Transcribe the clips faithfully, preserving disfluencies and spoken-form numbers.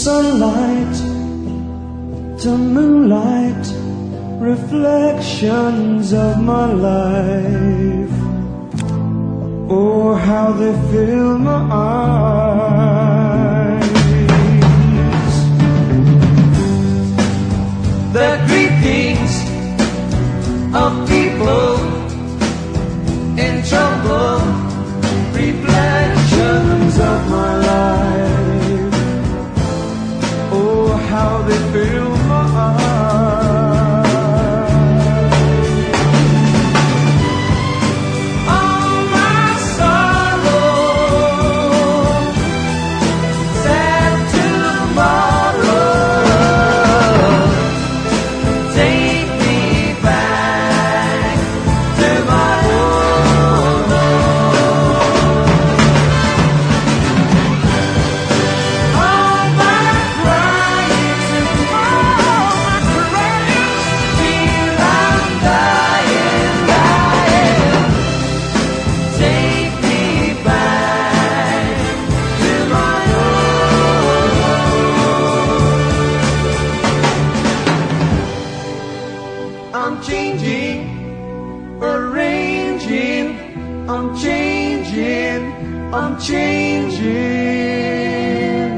sunlight to moonlight, reflections of my life. Oh, how they fill my eyes. The greetings of people in trouble, reflections of my life. Oh, how they fill my eyes. All my sorrow, sad tomorrow, take me back to my own home. All my crying, all my crying, feel I'm dying, dying. Take me back to my own home. I'm changing, arranging, I'm changing, I'm changing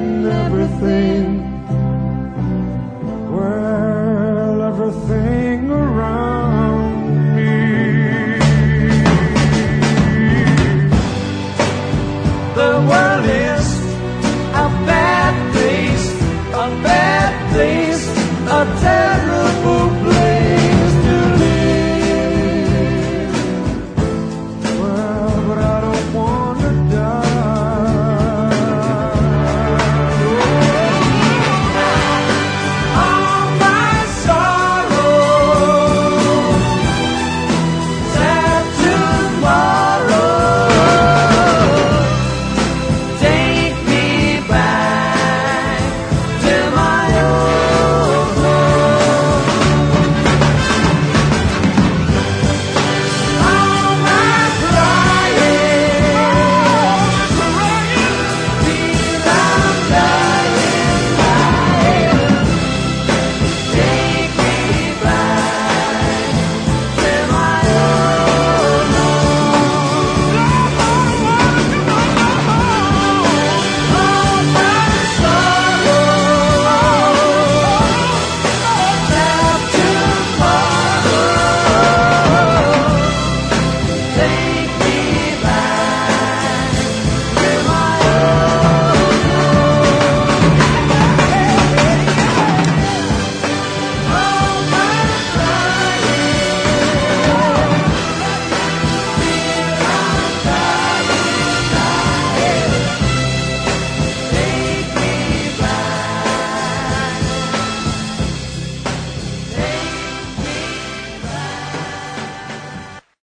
everything. Well, everything around